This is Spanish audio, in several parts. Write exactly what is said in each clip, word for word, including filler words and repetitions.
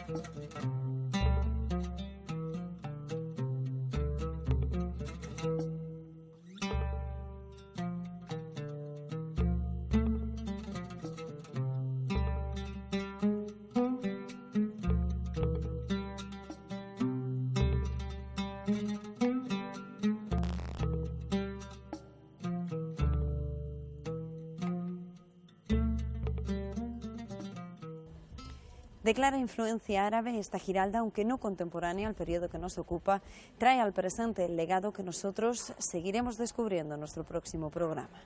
De clara influencia árabe, esta Giralda, aunque no contemporánea al periodo que nos ocupa, trae al presente el legado que nosotros seguiremos descubriendo en nuestro próximo programa.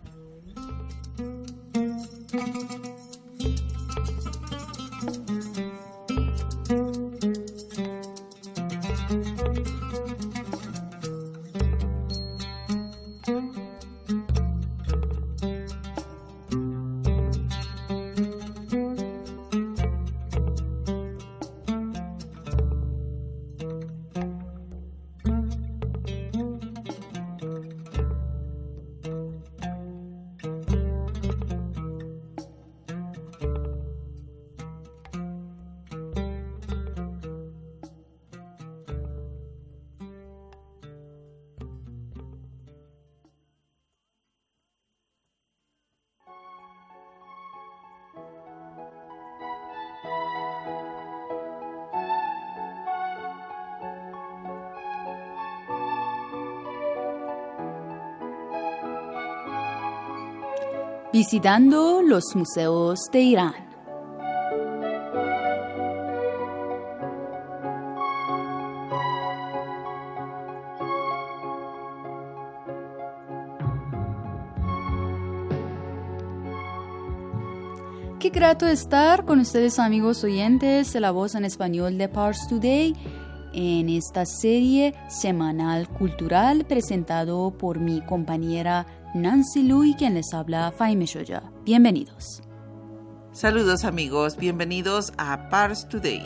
Visitando los museos de Irán. Qué grato estar con ustedes, amigos oyentes de La Voz en Español de Pars Today, en esta serie semanal cultural presentado por mi compañera Nancy Lu y quien les habla, Fahime Shoya. Bienvenidos. Saludos, amigos, bienvenidos a Pars Today.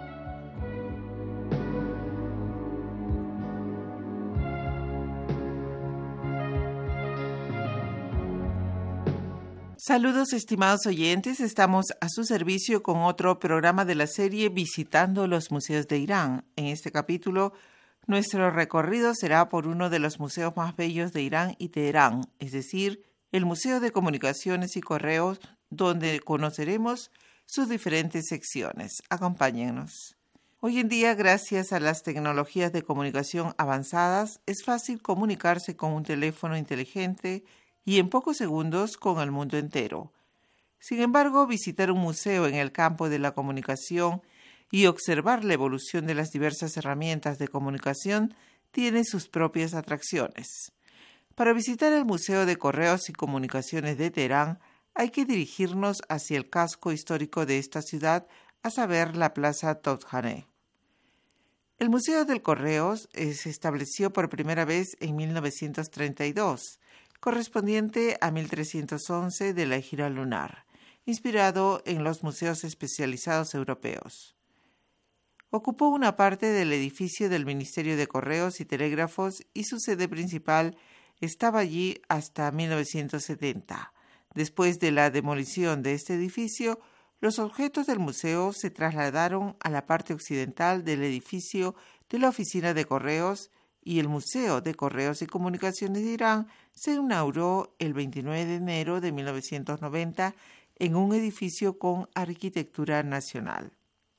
Saludos, estimados oyentes, estamos a su servicio con otro programa de la serie Visitando los Museos de Irán. En este capítulo, nuestro recorrido será por uno de los museos más bellos de Irán y Teherán, es decir, el Museo de Comunicaciones y Correos, donde conoceremos sus diferentes secciones. Acompáñennos. Hoy en día, gracias a las tecnologías de comunicación avanzadas, es fácil comunicarse con un teléfono inteligente y en pocos segundos con el mundo entero. Sin embargo, visitar un museo en el campo de la comunicación y observar la evolución de las diversas herramientas de comunicación tiene sus propias atracciones. Para visitar el Museo de Correos y Comunicaciones de Teherán, hay que dirigirnos hacia el casco histórico de esta ciudad, a saber, la Plaza Todjaneh. El Museo del Correos se estableció por primera vez en mil novecientos treinta y dos, correspondiente a mil trescientos once de la Hijra lunar, inspirado en los museos especializados europeos. Ocupó una parte del edificio del Ministerio de Correos y Telégrafos y su sede principal estaba allí hasta mil novecientos setenta. Después de la demolición de este edificio, los objetos del museo se trasladaron a la parte occidental del edificio de la Oficina de Correos y el Museo de Correos y Comunicaciones de Irán se inauguró el veintinueve de enero de mil novecientos noventa en un edificio con arquitectura nacional.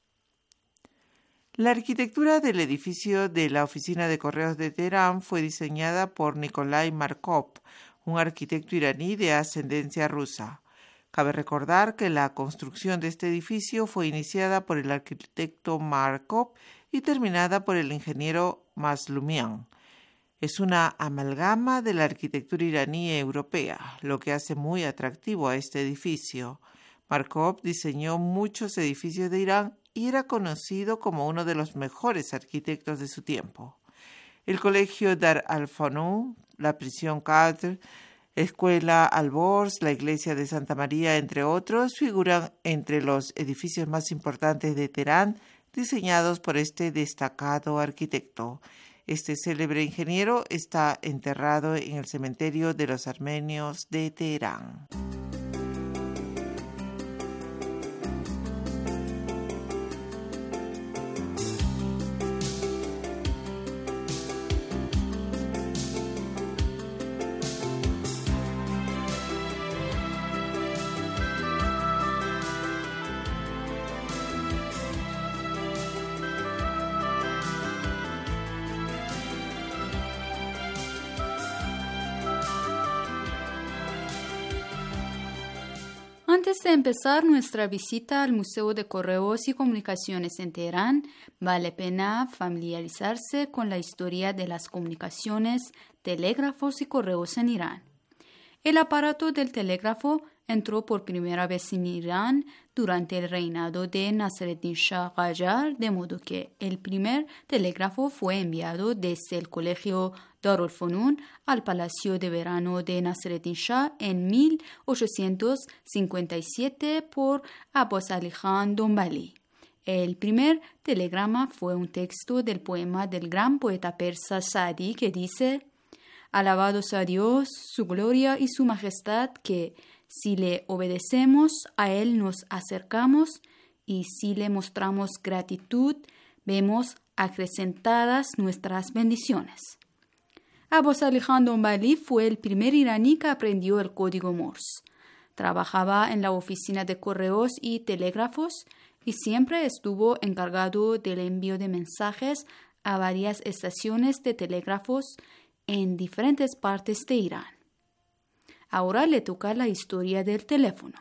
La arquitectura del edificio de la Oficina de Correos de Teherán fue diseñada por Nikolai Markov, un arquitecto iraní de ascendencia rusa. Cabe recordar que la construcción de este edificio fue iniciada por el arquitecto Markov y terminada por el ingeniero Mazlumian. Es una amalgama de la arquitectura iraní y europea, lo que hace muy atractivo a este edificio. Markov diseñó muchos edificios de Irán y era conocido como uno de los mejores arquitectos de su tiempo. El Colegio Dar al-Fanun, la prisión Qadr, Escuela Al-Borz, la Iglesia de Santa María, entre otros, figuran entre los edificios más importantes de Teherán, diseñados por este destacado arquitecto. Este célebre ingeniero está enterrado en el cementerio de los armenios de Teherán. antes de empezar nuestra visita al Museo de Correos y Comunicaciones en Teherán, vale pena familiarizarse con la historia de las comunicaciones, telégrafos y correos en Irán. El aparato del telégrafo entró por primera vez en Irán durante el reinado de Nasreddin Shah Qajar, de modo que el primer telégrafo fue enviado desde el colegio Darul Funun al Palacio de Verano de Nasreddin Shah en mil ochocientos cincuenta y siete por Abbas Ali Khan Donbali. El primer telegrama fue un texto del poema del gran poeta persa Saadi que dice: «Alabados a Dios, su gloria y su majestad, que si le obedecemos, a Él nos acercamos, y si le mostramos gratitud, vemos acrecentadas nuestras bendiciones». Abbas Ali Khan Donbali fue el primer iraní que aprendió el código Morse. Trabajaba en la oficina de correos y telégrafos y siempre estuvo encargado del envío de mensajes a varias estaciones de telégrafos en diferentes partes de Irán. Ahora le toca la historia del teléfono.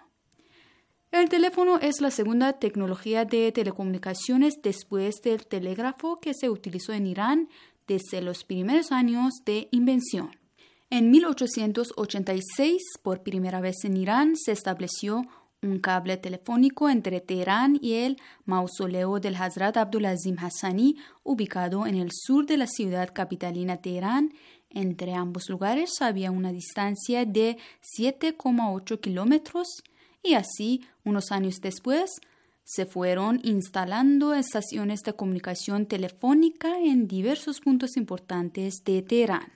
El teléfono es la segunda tecnología de telecomunicaciones después del telégrafo que se utilizó en Irán desde los primeros años de invención. En mil ochocientos ochenta y seis, por primera vez en Irán, se estableció un cable telefónico entre Teherán y el mausoleo del Hazrat Abdulazim Hassani, ubicado en el sur de la ciudad capitalina Teherán. Entre ambos lugares había una distancia de siete coma ocho kilómetros y así, unos años después, se fueron instalando estaciones de comunicación telefónica en diversos puntos importantes de Teherán.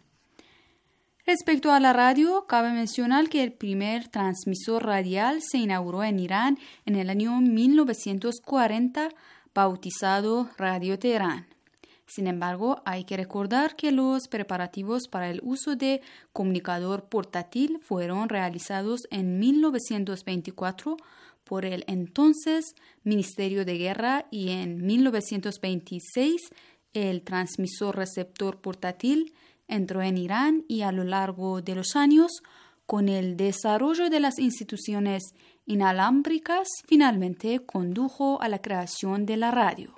Respecto a la radio, cabe mencionar que el primer transmisor radial se inauguró en Irán en el año mil novecientos cuarenta, bautizado Radio Teherán. Sin embargo, hay que recordar que los preparativos para el uso de comunicador portátil fueron realizados en mil novecientos veinticuatro por el entonces Ministerio de Guerra y en mil novecientos veintiséis el transmisor receptor portátil entró en Irán y a lo largo de los años, con el desarrollo de las instituciones inalámbricas, finalmente condujo a la creación de la radio.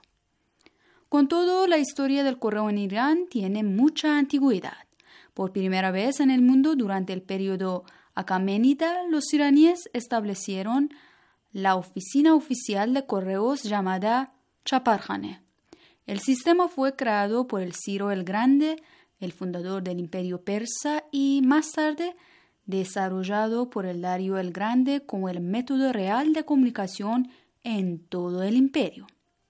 Con todo, la historia del correo en Irán tiene mucha antigüedad. Por primera vez en el mundo, durante el periodo Acaménida, los iraníes establecieron la oficina oficial de correos llamada Chaparkhane. El sistema fue creado por el Ciro el Grande, el fundador del Imperio Persa, y más tarde desarrollado por el Darío el Grande como el método real de comunicación en todo el imperio.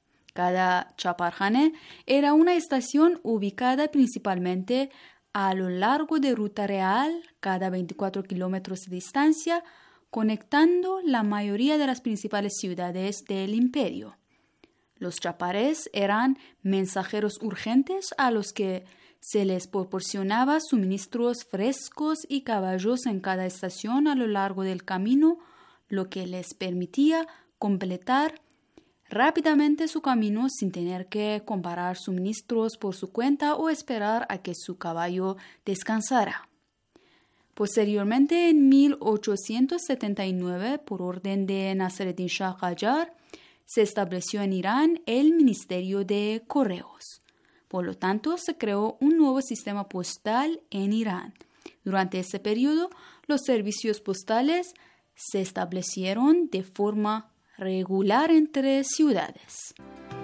Cada Chaparkhane era una estación ubicada principalmente a lo largo de ruta real, cada veinticuatro kilómetros de distancia, conectando la mayoría de las principales ciudades del imperio. Los chapares eran mensajeros urgentes a los que se les proporcionaba suministros frescos y caballos en cada estación a lo largo del camino, lo que les permitía completar rápidamente su camino sin tener que comprar suministros por su cuenta o esperar a que su caballo descansara. Posteriormente, en mil ochocientos setenta y nueve, por orden de Nasreddin Shah Qajar, se estableció en Irán el Ministerio de Correos. Por lo tanto, se creó un nuevo sistema postal en Irán. Durante ese periodo, los servicios postales se establecieron de forma regular entre ciudades.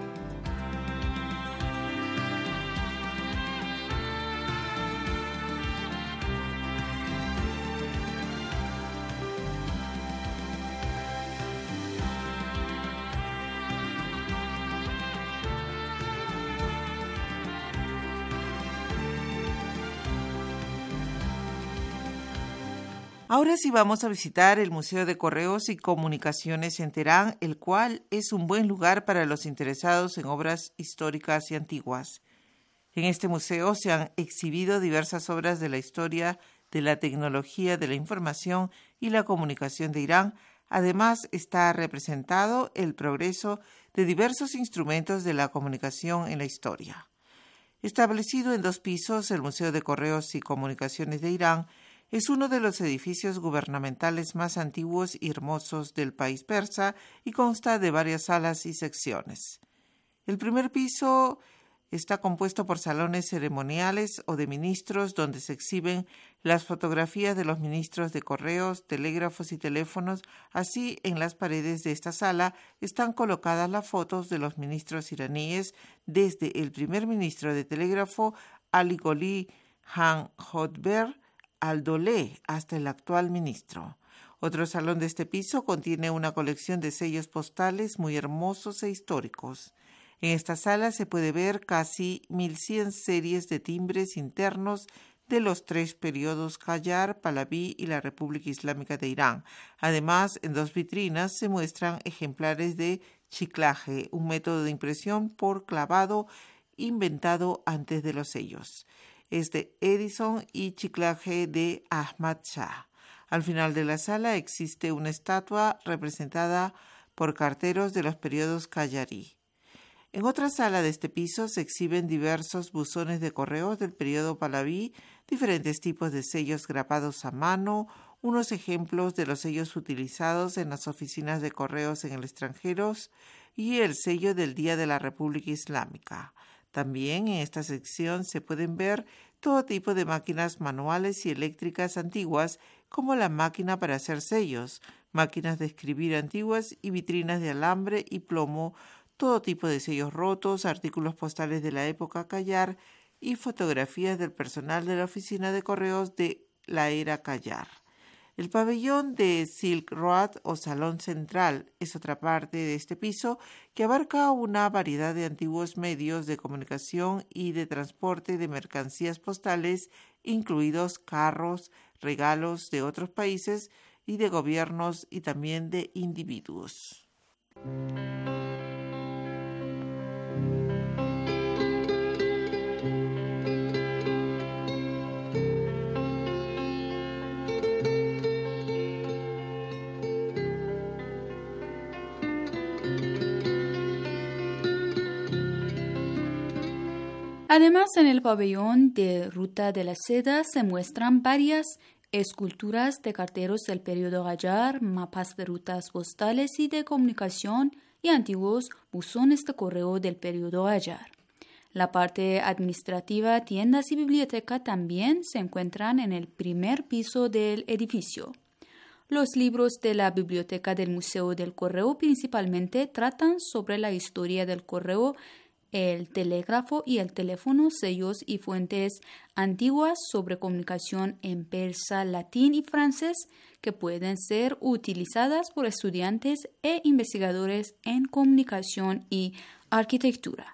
Ahora sí vamos a visitar el Museo de Correos y Comunicaciones en Teherán, el cual es un buen lugar para los interesados en obras históricas y antiguas. En este museo se han exhibido diversas obras de la historia, de la tecnología, de la información y la comunicación de Irán. Además, está representado el progreso de diversos instrumentos de la comunicación en la historia. Establecido en dos pisos, el Museo de Correos y Comunicaciones de Irán Es uno de los edificios gubernamentales más antiguos y hermosos del país persa y consta de varias salas y secciones. El primer piso está compuesto por salones ceremoniales o de ministros donde se exhiben las fotografías de los ministros de correos, telégrafos y teléfonos. Así, en las paredes de esta sala están colocadas las fotos de los ministros iraníes, desde el primer ministro de telégrafo Ali Goli Han Jodber al-Dole hasta el actual ministro. Otro salón de este piso contiene una colección de sellos postales muy hermosos e históricos. En esta sala se puede ver casi mil cien series de timbres internos de los tres periodos Qajar, Pahlaví y la República Islámica de Irán. Además, en dos vitrinas se muestran ejemplares de chiclaje, un método de impresión por clavado inventado antes de los sellos. Es de Edison y chiclaje de Ahmad Shah. Al final de la sala existe una estatua representada por carteros de los periodos Qajarí. En otra sala de este piso se exhiben diversos buzones de correos del periodo Pahlaví, diferentes tipos de sellos grabados a mano, unos ejemplos de los sellos utilizados en las oficinas de correos en el extranjero y el sello del Día de la República Islámica. También en esta sección se pueden ver todo tipo de máquinas manuales y eléctricas antiguas, como la máquina para hacer sellos, máquinas de escribir antiguas y vitrinas de alambre y plomo, todo tipo de sellos rotos, artículos postales de la época Qajar y fotografías del personal de la oficina de correos de la era Qajar. El pabellón de Silk Road o Salón Central es otra parte de este piso que abarca una variedad de antiguos medios de comunicación y de transporte de mercancías postales, incluidos carros, regalos de otros países y de gobiernos y también de individuos. Además, en el pabellón de Ruta de la Seda se muestran varias esculturas de carteros del periodo Qajar, mapas de rutas postales y de comunicación y antiguos buzones de correo del periodo Qajar. La parte administrativa, tiendas y biblioteca también se encuentran en el primer piso del edificio. Los libros de la biblioteca del Museo del Correo principalmente tratan sobre la historia del correo, el telégrafo y el teléfono, sellos y fuentes antiguas sobre comunicación en persa, latín y francés que pueden ser utilizadas por estudiantes e investigadores en comunicación y arquitectura.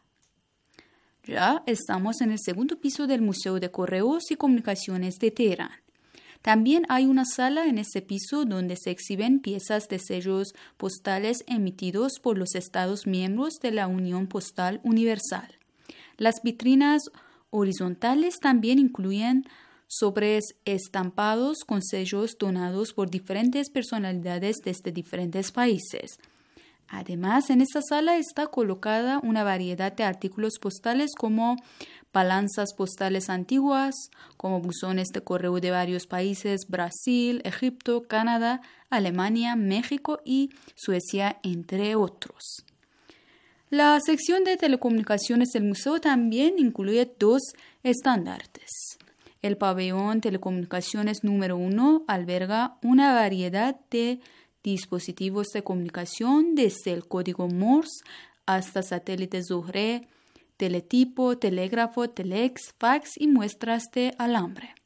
Ya estamos en el segundo piso del Museo de Correos y Comunicaciones de Teherán. También hay una sala en este piso donde se exhiben piezas de sellos postales emitidos por los Estados miembros de la Unión Postal Universal. Las vitrinas horizontales también incluyen sobres estampados con sellos donados por diferentes personalidades desde diferentes países. Además, en esta sala está colocada una variedad de artículos postales como balanzas postales antiguas, como buzones de correo de varios países, Brasil, Egipto, Canadá, Alemania, México y Suecia, entre otros. La sección de telecomunicaciones del museo también incluye dos estandartes. El pabellón Telecomunicaciones número uno alberga una variedad de dispositivos de comunicación desde el código Morse hasta satélites Zuhré, teletipo, telégrafo, telex, fax y muestras de alambre.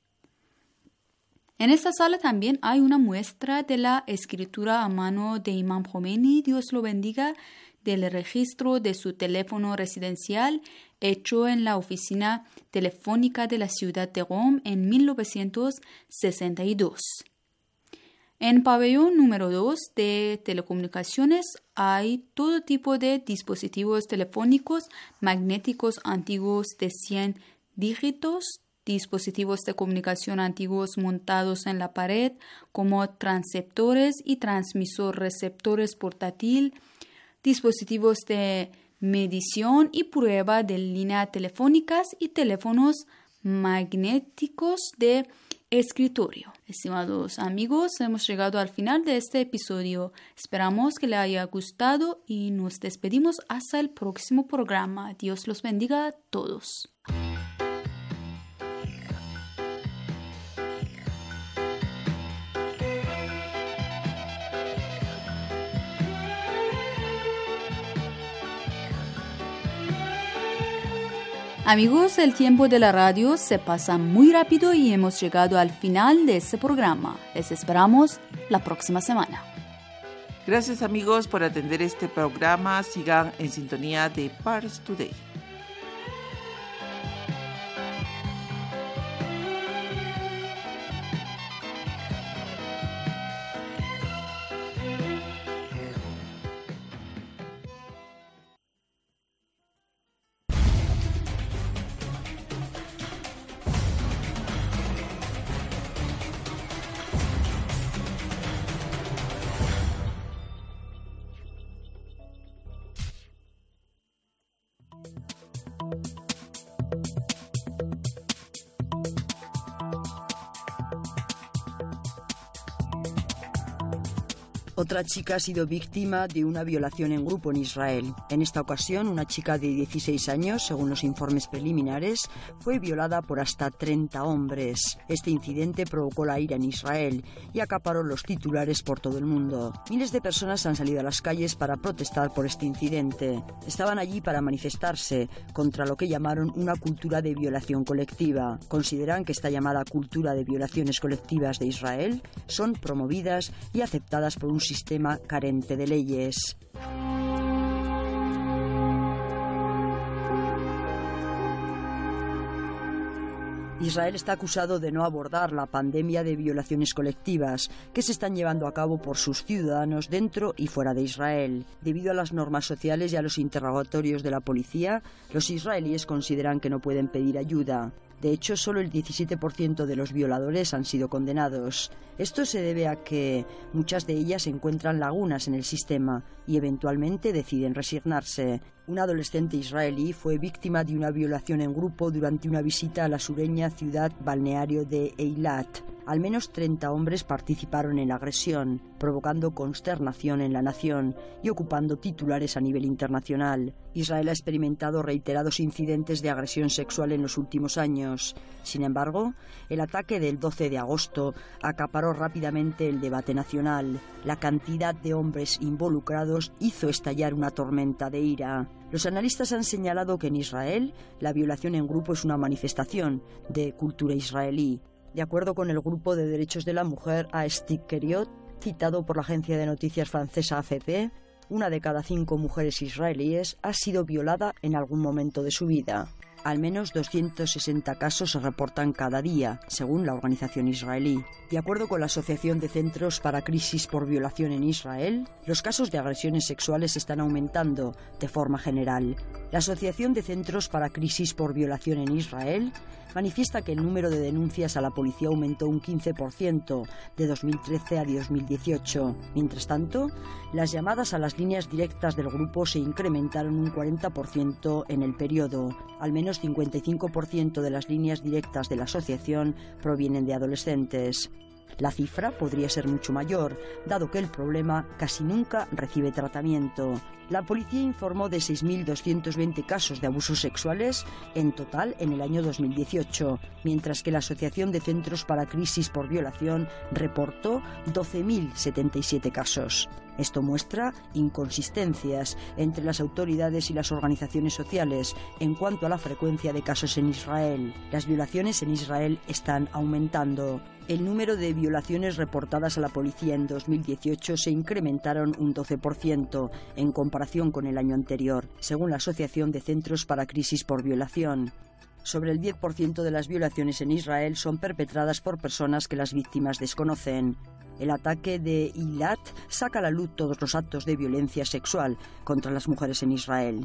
En esta sala también hay una muestra de la escritura a mano de Imam Khomeini, Dios lo bendiga, del registro de su teléfono residencial hecho en la oficina telefónica de la ciudad de Qom en mil novecientos sesenta y dos. En pabellón número dos de telecomunicaciones hay todo tipo de dispositivos telefónicos magnéticos antiguos de cien dígitos, dispositivos de comunicación antiguos montados en la pared como transceptores y transmisor-receptores portátil, dispositivos de medición y prueba de línea telefónicas y teléfonos magnéticos de escritorio. Estimados amigos, hemos llegado al final de este episodio. Esperamos que les haya gustado y nos despedimos hasta el próximo programa. Dios los bendiga a todos. Amigos, el tiempo de la radio se pasa muy rápido y hemos llegado al final de este programa. Les esperamos la próxima semana. Gracias amigos por atender este programa. Sigan en sintonía de Pars Today. Otra chica ha sido víctima de una violación en grupo en Israel. En esta ocasión, una chica de dieciséis años, según los informes preliminares, fue violada por hasta treinta hombres. Este incidente provocó la ira en Israel y acaparó los titulares por todo el mundo. Miles de personas han salido a las calles para protestar por este incidente. Estaban allí para manifestarse contra lo que llamaron una cultura de violación colectiva. Consideran que esta llamada cultura de violaciones colectivas de Israel son promovidas y aceptadas por un sistema carente de leyes. Israel está acusado de no abordar la pandemia de violaciones colectivas que se están llevando a cabo por sus ciudadanos dentro y fuera de Israel. Debido a las normas sociales y a los interrogatorios de la policía, los israelíes consideran que no pueden pedir ayuda. De hecho, solo el diecisiete por ciento de los violadores han sido condenados. Esto se debe a que muchas de ellas encuentran lagunas en el sistema y eventualmente deciden resignarse. Un adolescente israelí fue víctima de una violación en grupo durante una visita a la sureña ciudad balneario de Eilat. Al menos treinta hombres participaron en la agresión, provocando consternación en la nación y ocupando titulares a nivel internacional. Israel ha experimentado reiterados incidentes de agresión sexual en los últimos años. Sin embargo, el ataque del doce de agosto acaparó rápidamente el debate nacional. La cantidad de hombres involucrados hizo estallar una tormenta de ira. Los analistas han señalado que en Israel la violación en grupo es una manifestación de cultura israelí. De acuerdo con el grupo de derechos de la mujer Aestik Keriot, citado por la agencia de noticias francesa A F P, una de cada cinco mujeres israelíes ha sido violada en algún momento de su vida. Al menos doscientos sesenta casos se reportan cada día, según la organización israelí. De acuerdo con la Asociación de Centros para Crisis por Violación en Israel, los casos de agresiones sexuales están aumentando de forma general. La Asociación de Centros para Crisis por Violación en Israel manifiesta que el número de denuncias a la policía aumentó un quince por ciento de dos mil trece a dos mil dieciocho. Mientras tanto, las llamadas a las líneas directas del grupo se incrementaron un cuarenta por ciento en el periodo. Al menos cincuenta y cinco por ciento de las líneas directas de la asociación provienen de adolescentes. La cifra podría ser mucho mayor, dado que el problema casi nunca recibe tratamiento. La policía informó de seis mil doscientos veinte casos de abusos sexuales en total en el año dos mil dieciocho, mientras que la Asociación de Centros para Crisis por Violación reportó doce mil setenta y siete casos. Esto muestra inconsistencias entre las autoridades y las organizaciones sociales en cuanto a la frecuencia de casos en Israel. Las violaciones en Israel están aumentando. El número de violaciones reportadas a la policía en dos mil dieciocho se incrementaron un doce por ciento en comparación con el año anterior, según la Asociación de Centros para Crisis por Violación. Sobre el diez por ciento de las violaciones en Israel son perpetradas por personas que las víctimas desconocen. El ataque de Eilat saca a la luz todos los actos de violencia sexual contra las mujeres en Israel.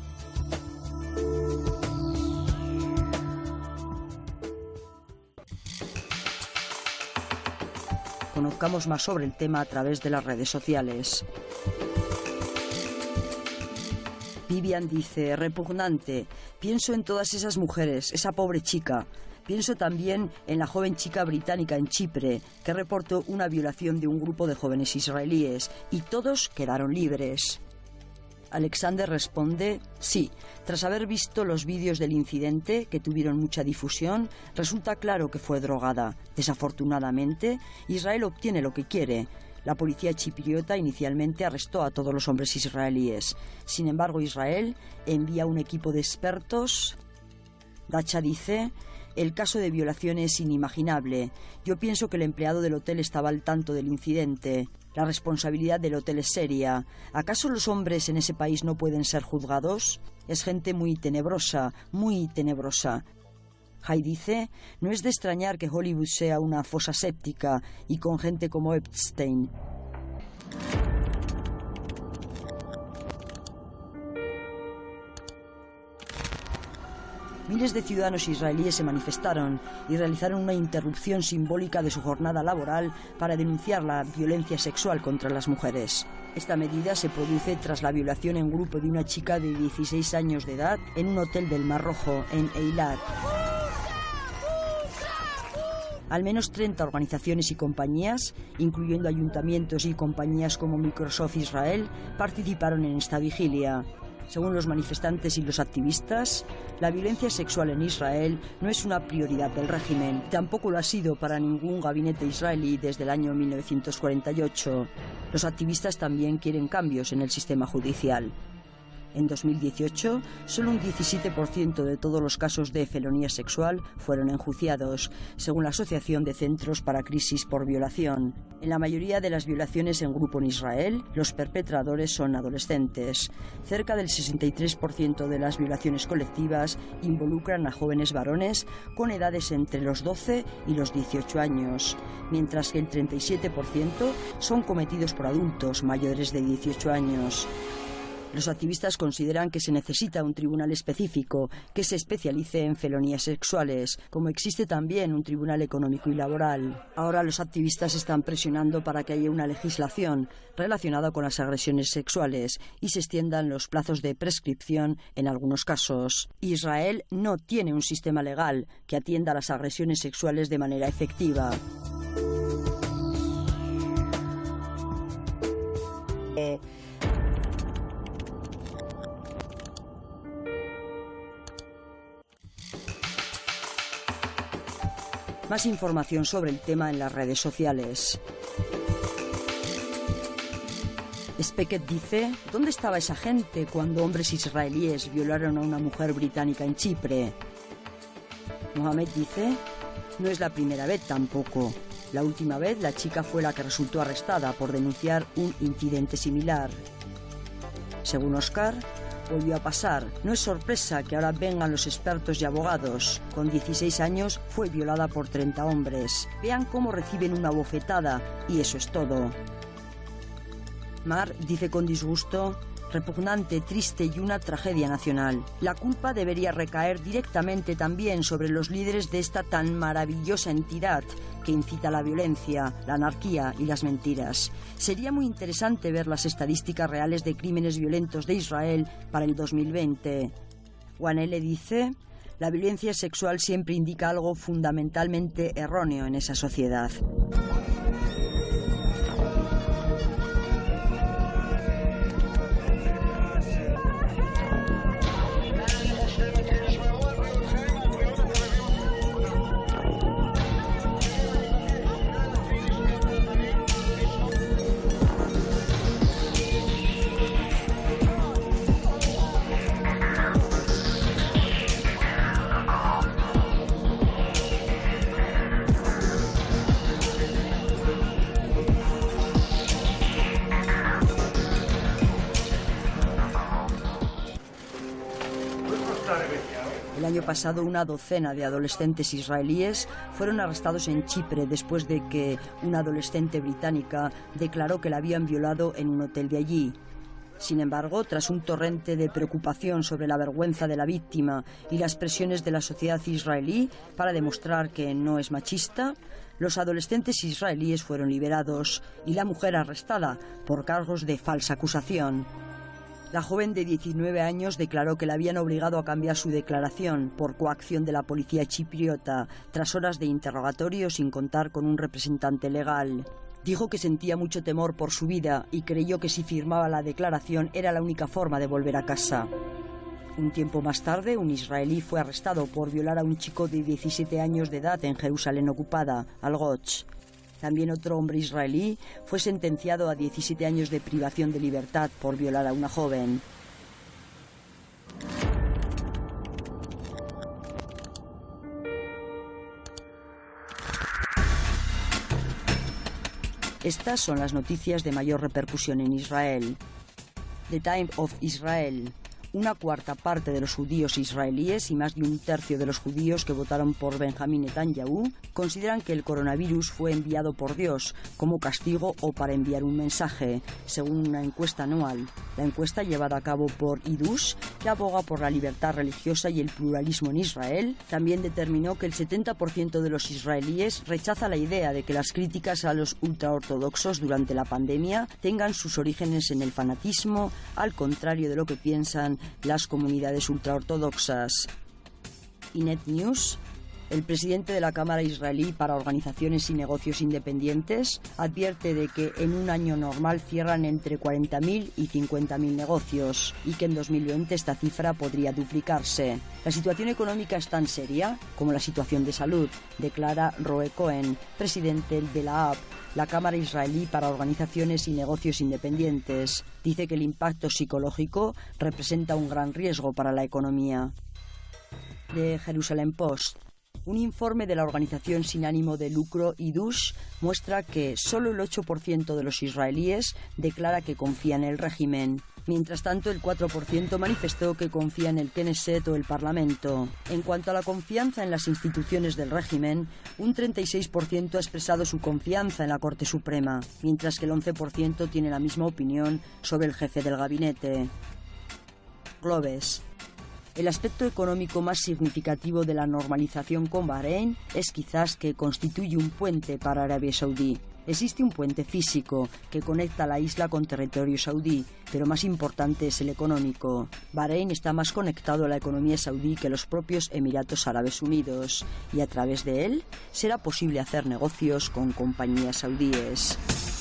Conozcamos más sobre el tema a través de las redes sociales. Vivian dice, repugnante, pienso en todas esas mujeres, esa pobre chica. Pienso también en la joven chica británica en Chipre, que reportó una violación de un grupo de jóvenes israelíes, y todos quedaron libres. Alexander responde, sí, tras haber visto los vídeos del incidente, que tuvieron mucha difusión, resulta claro que fue drogada. Desafortunadamente, Israel obtiene lo que quiere. La policía chipriota inicialmente arrestó a todos los hombres israelíes. Sin embargo, Israel envía un equipo de expertos. Dacha dice, el caso de violación es inimaginable. Yo pienso que el empleado del hotel estaba al tanto del incidente. La responsabilidad del hotel es seria. ¿Acaso los hombres en ese país no pueden ser juzgados? Es gente muy tenebrosa, muy tenebrosa. Hay dice, no es de extrañar que Hollywood sea una fosa séptica y con gente como Epstein. Miles de ciudadanos israelíes se manifestaron y realizaron una interrupción simbólica de su jornada laboral para denunciar la violencia sexual contra las mujeres. Esta medida se produce tras la violación en grupo de una chica de dieciséis años de edad en un hotel del Mar Rojo, en Eilat. Al menos treinta organizaciones y compañías, incluyendo ayuntamientos y compañías como Microsoft Israel, participaron en esta vigilia. Según los manifestantes y los activistas, la violencia sexual en Israel no es una prioridad del régimen, tampoco lo ha sido para ningún gabinete israelí desde el año mil novecientos cuarenta y ocho. Los activistas también quieren cambios en el sistema judicial. En dos mil dieciocho, solo un diecisiete por ciento de todos los casos de felonía sexual fueron enjuiciados, según la Asociación de Centros para Crisis por Violación. En la mayoría de las violaciones en grupo en Israel, los perpetradores son adolescentes. Cerca del sesenta y tres por ciento de las violaciones colectivas involucran a jóvenes varones con edades entre los doce y los dieciocho años, mientras que el treinta y siete por ciento son cometidos por adultos mayores de dieciocho años. Los activistas consideran que se necesita un tribunal específico que se especialice en felonías sexuales, como existe también un tribunal económico y laboral. Ahora los activistas están presionando para que haya una legislación relacionada con las agresiones sexuales y se extiendan los plazos de prescripción en algunos casos. Israel no tiene un sistema legal que atienda a las agresiones sexuales de manera efectiva. Eh, Más información sobre el tema en las redes sociales. Speckett dice, ¿dónde estaba esa gente cuando hombres israelíes violaron a una mujer británica en Chipre? Mohamed dice, no es la primera vez tampoco. La última vez la chica fue la que resultó arrestada por denunciar un incidente similar. Según Oscar, volvió a pasar. No es sorpresa que ahora vengan los expertos y abogados. Con dieciséis años fue violada por treinta hombres. Vean cómo reciben una bofetada y eso es todo. Mar dice con disgusto, repugnante, triste y una tragedia nacional. La culpa debería recaer directamente también sobre los líderes de esta tan maravillosa entidad que incita a la violencia, la anarquía y las mentiras. Sería muy interesante ver las estadísticas reales de crímenes violentos de Israel para el dos mil veinte. Wanele dice, la violencia sexual siempre indica algo fundamentalmente erróneo en esa sociedad. El año pasado, una docena de adolescentes israelíes fueron arrestados en Chipre después de que una adolescente británica declaró que la habían violado en un hotel de allí. Sin embargo, tras un torrente de preocupación sobre la vergüenza de la víctima y las presiones de la sociedad israelí para demostrar que no es machista, los adolescentes israelíes fueron liberados y la mujer arrestada por cargos de falsa acusación. La joven de diecinueve años declaró que la habían obligado a cambiar su declaración por coacción de la policía chipriota tras horas de interrogatorio sin contar con un representante legal. Dijo que sentía mucho temor por su vida y creyó que si firmaba la declaración era la única forma de volver a casa. Un tiempo más tarde, un israelí fue arrestado por violar a un chico de diecisiete años de edad en Jerusalén ocupada, Al-Ghosh. También otro hombre israelí fue sentenciado a diecisiete años de privación de libertad por violar a una joven. Estas son las noticias de mayor repercusión en Israel. The Times of Israel. Una cuarta parte de los judíos israelíes y más de un tercio de los judíos que votaron por Benjamín Netanyahu consideran que el coronavirus fue enviado por Dios como castigo o para enviar un mensaje, según una encuesta anual. La encuesta llevada a cabo por Idush, que aboga por la libertad religiosa y el pluralismo en Israel, también determinó que el setenta por ciento de los israelíes rechaza la idea de que las críticas a los ultraortodoxos durante la pandemia tengan sus orígenes en el fanatismo, al contrario de lo que piensan las comunidades ultraortodoxas. Y Net News, el presidente de la Cámara Israelí para Organizaciones y Negocios Independientes, advierte de que en un año normal cierran entre cuarenta mil y cincuenta mil negocios y que en dos mil veinte esta cifra podría duplicarse. La situación económica es tan seria como la situación de salud, declara Roe Cohen, presidente de la A P, la Cámara Israelí para Organizaciones y Negocios Independientes. Dice que el impacto psicológico representa un gran riesgo para la economía. De Jerusalem Post. Un informe de la organización sin ánimo de lucro Idush muestra que solo el ocho por ciento de los israelíes declara que confía en el régimen. Mientras tanto, el cuatro por ciento manifestó que confía en el Knesset o el Parlamento. En cuanto a la confianza en las instituciones del régimen, un treinta y seis por ciento ha expresado su confianza en la Corte Suprema, mientras que el once por ciento tiene la misma opinión sobre el jefe del gabinete. Globes. El aspecto económico más significativo de la normalización con Bahrein es quizás que constituye un puente para Arabia Saudí. Existe un puente físico que conecta la isla con territorio saudí, pero más importante es el económico. Bahrein está más conectado a la economía saudí que los propios Emiratos Árabes Unidos, y a través de él será posible hacer negocios con compañías saudíes.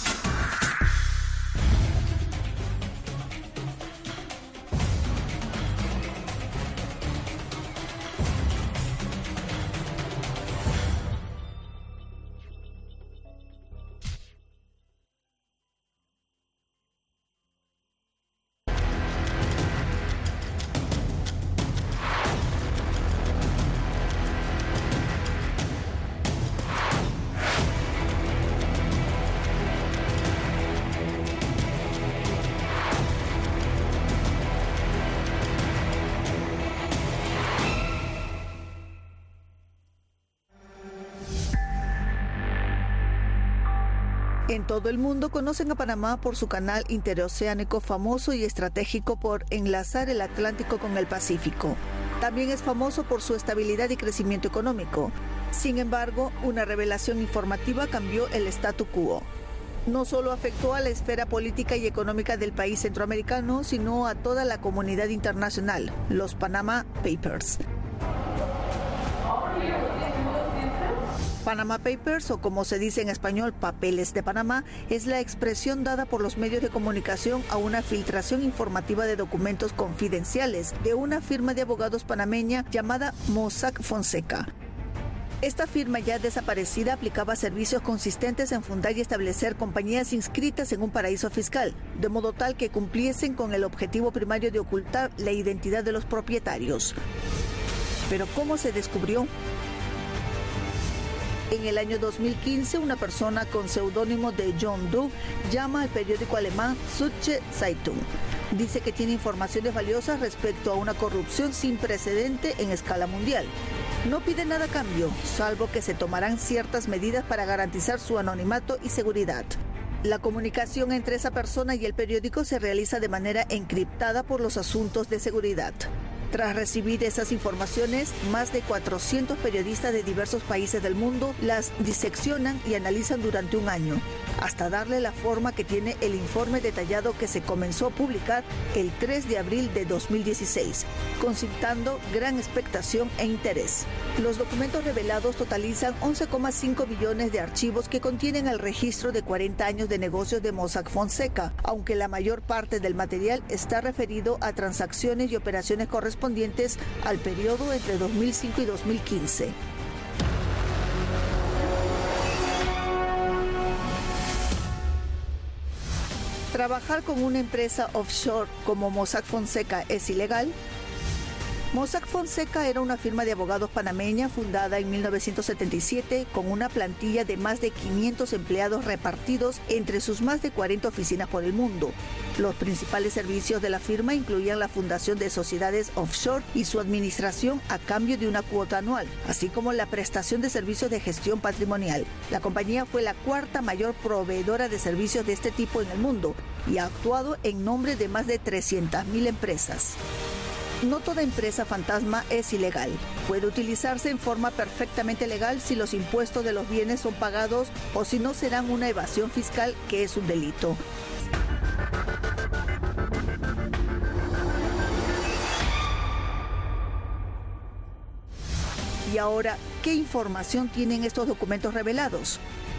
En todo el mundo conocen a Panamá por su canal interoceánico famoso y estratégico por enlazar el Atlántico con el Pacífico. También es famoso por su estabilidad y crecimiento económico. Sin embargo, una revelación informativa cambió el statu quo. No solo afectó a la esfera política y económica del país centroamericano, sino a toda la comunidad internacional, los Panama Papers. Panama Papers, o como se dice en español, papeles de Panamá, es la expresión dada por los medios de comunicación a una filtración informativa de documentos confidenciales de una firma de abogados panameña llamada Mossack Fonseca. Esta firma ya desaparecida aplicaba servicios consistentes en fundar y establecer compañías inscritas en un paraíso fiscal, de modo tal que cumpliesen con el objetivo primario de ocultar la identidad de los propietarios. Pero ¿cómo se descubrió? En el año dos mil quince, una persona con seudónimo de John Doe llama al periódico alemán Süddeutsche Zeitung. Dice que tiene informaciones valiosas respecto a una corrupción sin precedente en escala mundial. No pide nada a cambio, salvo que se tomarán ciertas medidas para garantizar su anonimato y seguridad. La comunicación entre esa persona y el periódico se realiza de manera encriptada por los asuntos de seguridad. Tras recibir esas informaciones, más de cuatrocientos periodistas de diversos países del mundo las diseccionan y analizan durante un año. hasta darle la forma que tiene el informe detallado que se comenzó a publicar el tres de abril de dos mil dieciséis, concitando gran expectación e interés. Los documentos revelados totalizan once coma cinco billones de archivos que contienen el registro de cuarenta años de negocios de Mossack Fonseca, aunque la mayor parte del material está referido a transacciones y operaciones correspondientes al periodo entre dos mil cinco y dos mil quince. ¿Trabajar con una empresa offshore como Mossack Fonseca es ilegal? Mossack Fonseca era una firma de abogados panameña fundada en mil novecientos setenta y siete con una plantilla de más de quinientos empleados repartidos entre sus más de cuarenta oficinas por el mundo. Los principales servicios de la firma incluían la fundación de sociedades offshore y su administración a cambio de una cuota anual, así como la prestación de servicios de gestión patrimonial. La compañía fue la cuarta mayor proveedora de servicios de este tipo en el mundo y ha actuado en nombre de más de trescientas mil empresas. No toda empresa fantasma es ilegal. Puede utilizarse en forma perfectamente legal si los impuestos de los bienes son pagados o si no serán una evasión fiscal, que es un delito. Y ahora, ¿qué información tienen estos documentos revelados?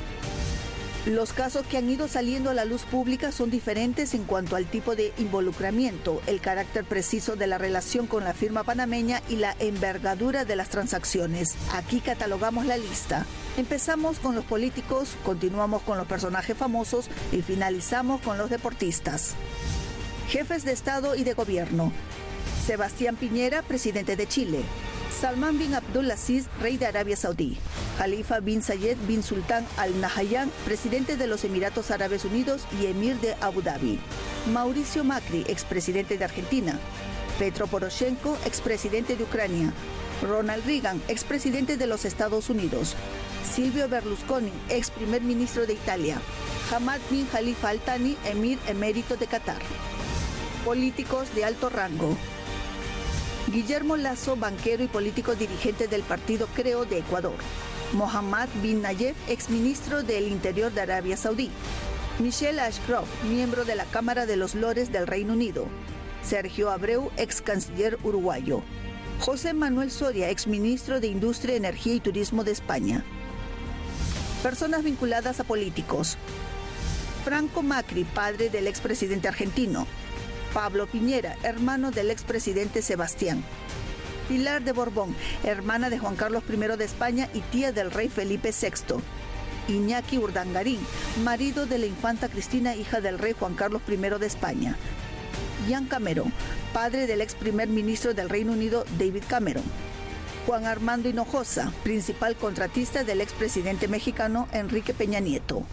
Los casos que han ido saliendo a la luz pública son diferentes en cuanto al tipo de involucramiento, el carácter preciso de la relación con la firma panameña y la envergadura de las transacciones. Aquí catalogamos la lista. Empezamos con los políticos, continuamos con los personajes famosos y finalizamos con los deportistas. Jefes de Estado y de Gobierno. Sebastián Piñera, presidente de Chile. Salman bin Abdulaziz, rey de Arabia Saudí. Khalifa bin Zayed bin Sultan Al Nahyan, presidente de los Emiratos Árabes Unidos y emir de Abu Dhabi. Mauricio Macri, expresidente de Argentina. Petro Poroshenko, expresidente de Ucrania. Ronald Reagan, expresidente de los Estados Unidos. Silvio Berlusconi, ex primer ministro de Italia. Hamad bin Khalifa Al Thani, emir emérito de Qatar. Políticos de alto rango. Guillermo Lasso, banquero y político dirigente del partido Creo de Ecuador. Mohammed bin Nayef, exministro del Interior de Arabia Saudí. Michelle Ashcroft, miembro de la Cámara de los Lores del Reino Unido. Sergio Abreu, ex canciller uruguayo. José Manuel Soria, exministro de Industria, Energía y Turismo de España. Personas vinculadas a políticos. Franco Macri, padre del expresidente argentino. Pablo Piñera, hermano del expresidente Sebastián. Pilar de Borbón, hermana de Juan Carlos primero de España y tía del rey Felipe sexto. Iñaki Urdangarín, marido de la infanta Cristina, hija del rey Juan Carlos primero de España. Ian Cameron, padre del ex primer ministro del Reino Unido David Cameron. Juan Armando Hinojosa, principal contratista del expresidente mexicano Enrique Peña Nieto.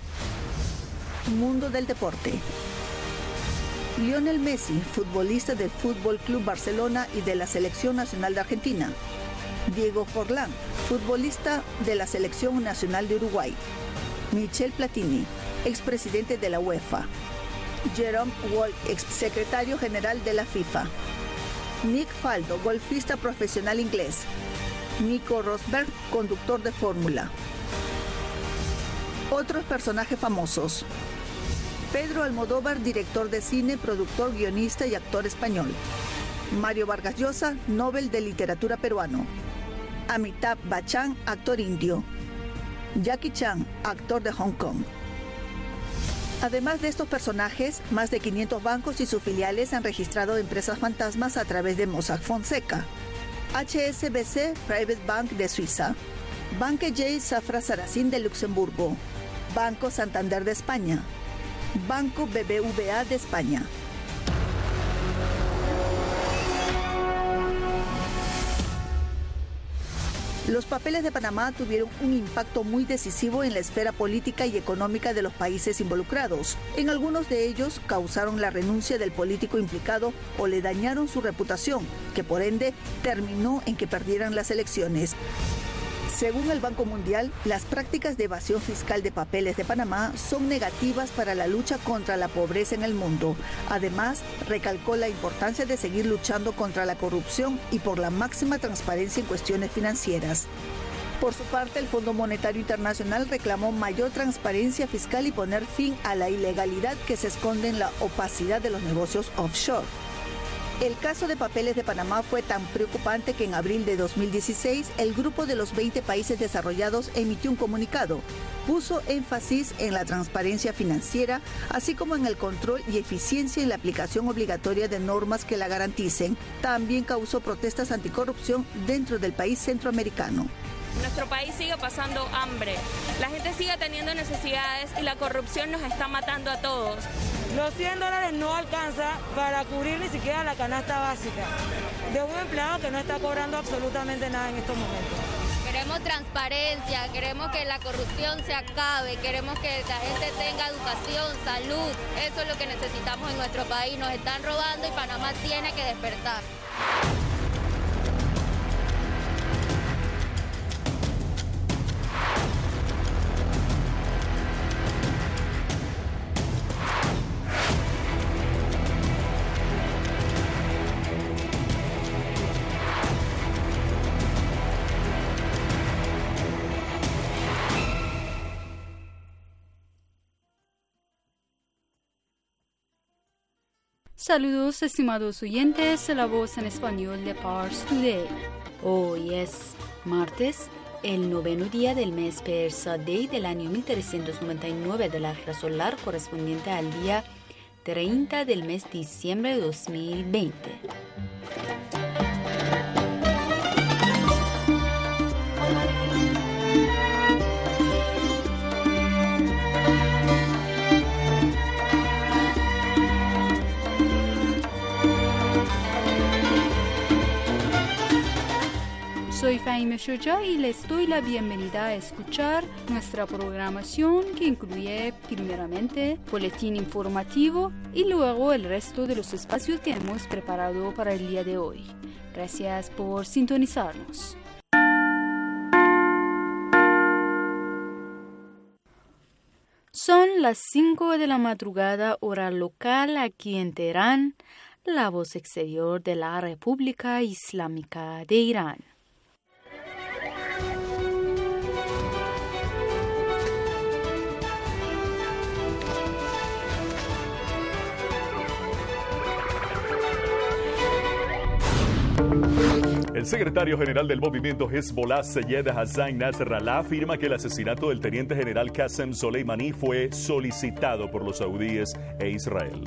Mundo del deporte. Lionel Messi, futbolista del Fútbol Club Barcelona y de la Selección Nacional de Argentina. Diego Forlán, futbolista de la Selección Nacional de Uruguay. Michel Platini, expresidente de la UEFA. Jerome Wall, exsecretario general de la FIFA. Nick Faldo, golfista profesional inglés. Nico Rosberg, conductor de fórmula. Otros personajes famosos. Pedro Almodóvar, director de cine, productor, guionista y actor español. Mario Vargas Llosa, Nobel de Literatura peruano. Amitabh Bachchan, actor indio. Jackie Chan, actor de Hong Kong. Además de estos personajes, más de quinientos bancos y sus filiales han registrado empresas fantasmas a través de Mossack Fonseca. H S B C Private Bank de Suiza. Banque J. Safra Saracen de Luxemburgo. Banco Santander de España. Banco B B V A de España. Los papeles de Panamá tuvieron un impacto muy decisivo en la esfera política y económica de los países involucrados. En algunos de ellos causaron la renuncia del político implicado o le dañaron su reputación, que por ende terminó en que perdieran las elecciones. Según el Banco Mundial, las prácticas de evasión fiscal de papeles de Panamá son negativas para la lucha contra la pobreza en el mundo. Además, recalcó la importancia de seguir luchando contra la corrupción y por la máxima transparencia en cuestiones financieras. Por su parte, el Fondo Monetario Internacional reclamó mayor transparencia fiscal y poner fin a la ilegalidad que se esconde en la opacidad de los negocios offshore. El caso de Papeles de Panamá fue tan preocupante que en abril de dos mil dieciséis el grupo de los veinte países desarrollados emitió un comunicado. Puso énfasis en la transparencia financiera, así como en el control y eficiencia en la aplicación obligatoria de normas que la garanticen. También causó protestas anticorrupción dentro del país centroamericano. Nuestro país sigue pasando hambre, la gente sigue teniendo necesidades y la corrupción nos está matando a todos. Los cien dólares no alcanza para cubrir ni siquiera la canasta básica de un empleado que no está cobrando absolutamente nada en estos momentos. Queremos transparencia, queremos que la corrupción se acabe, queremos que la gente tenga educación, salud. Eso es lo que necesitamos en nuestro país. Nos están robando y Panamá tiene que despertar. Saludos, estimados oyentes de la voz en español de Pars Today. Hoy es martes, el noveno día del mes Persa Day del año mil trescientos noventa y nueve de la era solar, correspondiente al día treinta del mes de diciembre de dos mil veinte. Soy Fahime Shoja y les doy la bienvenida a escuchar nuestra programación que incluye primeramente boletín informativo y luego el resto de los espacios que hemos preparado para el día de hoy. Gracias por sintonizarnos. Son las cinco de la madrugada hora local aquí en Teherán, la voz exterior de la República Islámica de Irán. El secretario general del movimiento Hezbollah, Seyed Hassan Nasrallah, afirma que el asesinato del teniente general Qasem Soleimani fue solicitado por los saudíes e Israel.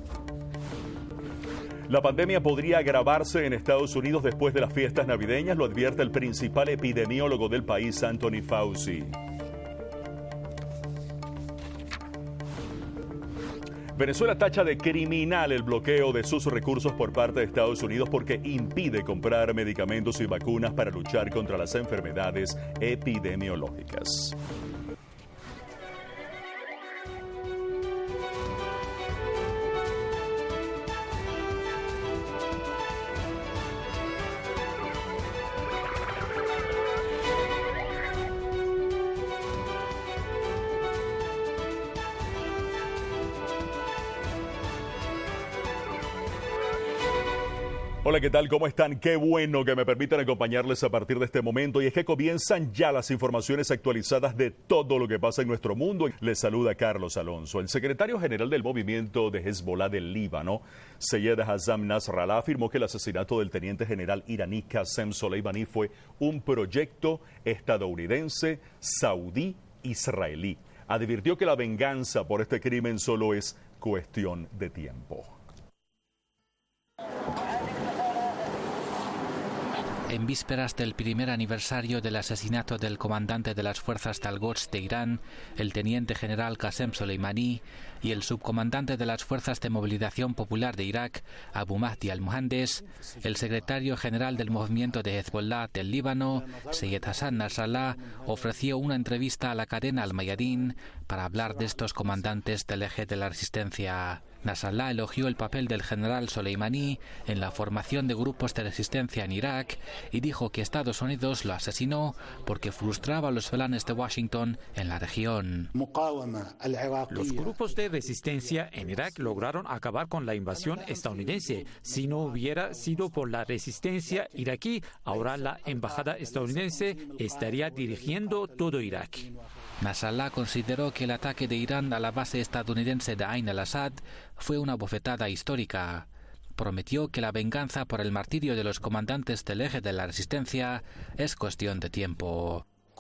La pandemia podría agravarse en Estados Unidos después de las fiestas navideñas, lo advierte el principal epidemiólogo del país, Anthony Fauci. Venezuela tacha de criminal el bloqueo de sus recursos por parte de Estados Unidos porque impide comprar medicamentos y vacunas para luchar contra las enfermedades epidemiológicas. Hola, ¿qué tal? ¿Cómo están? Qué bueno que me permitan acompañarles a partir de este momento. Y es que comienzan ya las informaciones actualizadas de todo lo que pasa en nuestro mundo. Les saluda Carlos Alonso. El secretario general del movimiento de Hezbollah del Líbano, Seyed Hassan Nasrallah, afirmó que el asesinato del teniente general iraní Qasem Soleimani fue un proyecto estadounidense, saudí, israelí. Advirtió que la venganza por este crimen solo es cuestión de tiempo. En vísperas del primer aniversario del asesinato del comandante de las fuerzas Tal-Quds de Irán, el teniente general Qasem Soleimani, y el subcomandante de las fuerzas de movilización popular de Irak, Abu Mahdi al-Muhandes, el secretario general del movimiento de Hezbollah del Líbano, Seyed Hassan Nasrallah, ofreció una entrevista a la cadena Al Mayadin para hablar de estos comandantes del eje de la resistencia. Nasrallah elogió el papel del general Soleimani en la formación de grupos de resistencia en Irak y dijo que Estados Unidos lo asesinó porque frustraba los planes de Washington en la región. Los grupos de resistencia en Irak lograron acabar con la invasión estadounidense. Si no hubiera sido por la resistencia iraquí, ahora la embajada estadounidense estaría dirigiendo todo Irak. Nasrallah consideró que el ataque de Irán a la base estadounidense de Ain al-Assad fue una bofetada histórica. Prometió que la venganza por el martirio de los comandantes del eje de la resistencia es cuestión de tiempo.